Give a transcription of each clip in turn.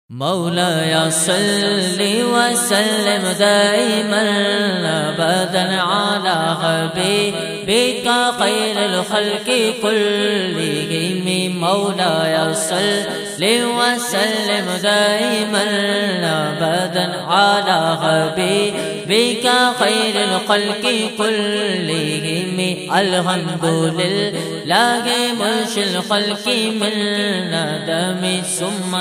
मौलाया सल्लि वसल्लिम दाइमन अबदन अला हबीबिका खैरुल खल्क़ि कुल्लिहिम। मौलाया सल्लि वसल्लिम दाइमन अबदन अला हबीबिका खैरुल खल्क़ि कुल्लिहिम। अल्हम्दुलिल्लाहि मुर्शिल खल्क़ि मिन नदमी सुम्मा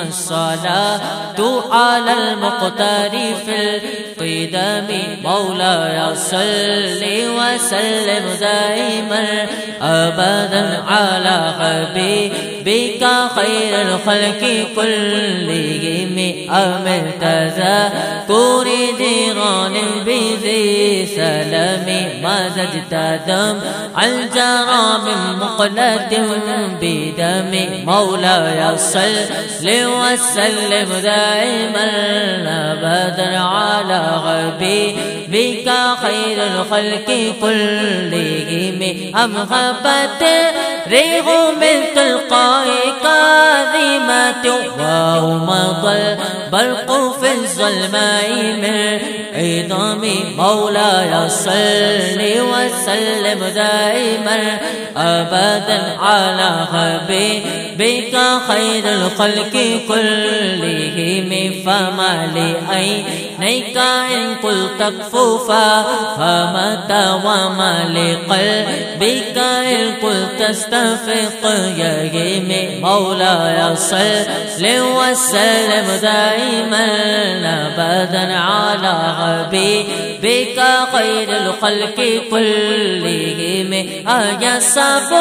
तू अलल मुक़्तारी फिल क़िदमी। मौलाया सल्लि वसल्लिम दाइमन अबदन अला हबीबिका खैरुल खल्क़ि कुल्लिहिम। अमिर्तज़ा कुरी जीरान बिज़ी सलमी मज़जतदम अलजरा मिन मुक़लतिम बिदमी। मौलाया सल्लि वसल्लिम दाइमन अबदन अला हबीबिका खैरुल खल्क़ि कुल्लिहिम। अमहबत रिह मिन तिलक़ाइ काज़िमत वमदल बर्क़ फ़ि ज़ल्माइ मिन इज़ामी। मौलाया सल्लि वसल्लिम दाइमन अबदन अला हबीबिका खैरुल खल्क़ि कुल्लिहिम। फमा लिअयनैका इन कुल्त कफ़ूफ़ा फमता वमा लिक़ल्बिका इन कुल्त अस्तफ़िक़ यहीम। मौलाया सल्लि वसल्लिम दाइमन अबदन अला हबीबिका खैरुल खल्क़ि कुल्लिहिम। अयहसबु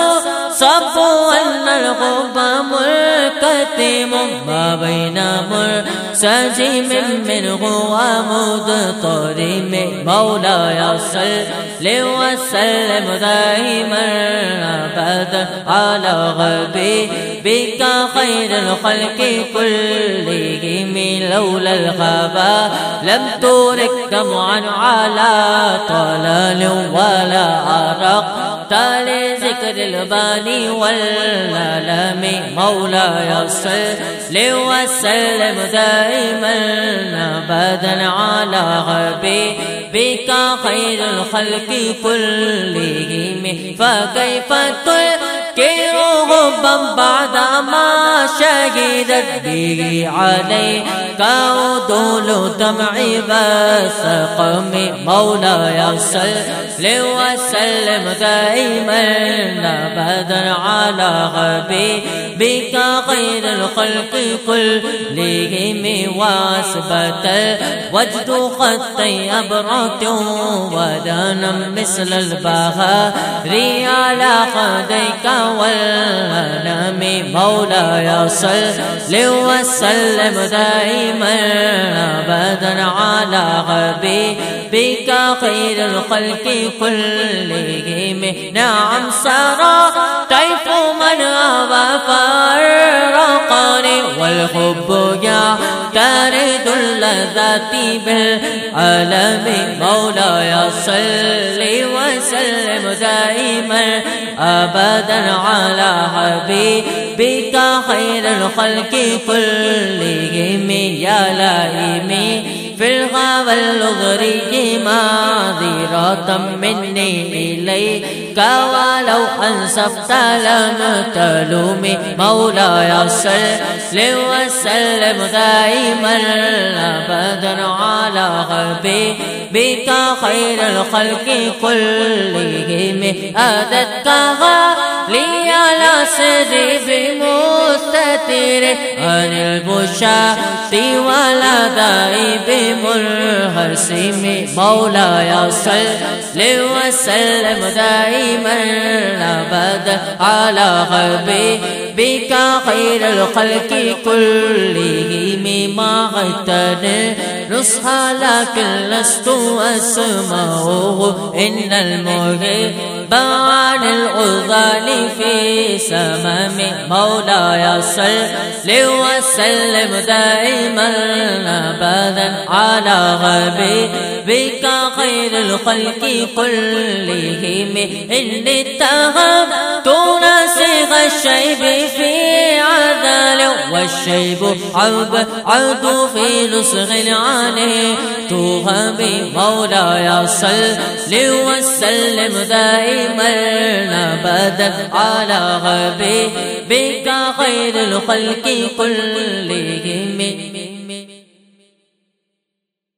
अन्नल ग़ुब्बा मुनक़तिम मा बैन मुरसजिम मिन्हु व मुदतरिम। मौलाया सल्लि वसल्लिम दाइमन अबदन अला हबीबिका खैरुल खल्क़ि कुल्लिहिम। लौलल ग़बा लम तुरिक दमअन अला तलाल वला अरक़त लिज़िक्रिल बानी वल अलमी। मौलाया सल्लि वसल्लिम दाइमन अबदन अला हबीबिका खैरुल खल्क़ि कुल्लिहिम। फकैफ़ तुनकिरुहु बअद मा शहिदत बिहि अलैका उदूल दम'i वसक़मी। मौलाया सल्लि वसल्लिम दाइमन अबदन अला हबीबिका खैरुल खल्क़ि कुल्लिहिम। वास्बतल वज्दु ख़त्तै अबरत वदनम मिसलल बहारी अला ख़दैका वल अनमी। मौलाया सल्लि वसल्लिम दाइमन अबदन अला हबीबिका खैरुल खल्क़ि कुल्लिहिम। नअम सरा तैफ़ मन अवा फ़रक़नी वल हुब्बु यअतरिदुल लज़्ज़ाति बिल अलमी। मौलाया सल्लि वसल्लिम दाइमन अबदन अला हबीबिका खैरुल खल्क़ि कुल्लिहिम। या लाइमी फिल ग़वल उज़री माज़िरतम मिन्नी इलैका वलौ अंसफ़्त लम तलूमी। मौलाया सल्लि वसल्लिम दाइमन अबदन अला हबीबिका खैरुल खल्क़ि कुल्लिहिम। अदतका लिअला सिर्रि बिमुस्ततिर अनिल बुशाति वला दाई बिमुरहसिम। मौलाया सल्लि वसल्लिम दाइमन अबदन अला हबीबिका खैरुल खल्क़ि कुल्लिहिम। मा अतनी नुस्हा लकिन लस्तु अस्मऊहु इन्नल मुहिब्ब بعد الأذان في سمم مولاي صل وسلم دائما أبدا على حبيبك خير الخلق كلهم إني اتهمت ناسخ الشيب في عذل والشيب عبد في نسخ عليه تهمي مولاي صل وسلم دائما أبدا على حبيبك خير الخلق كلهم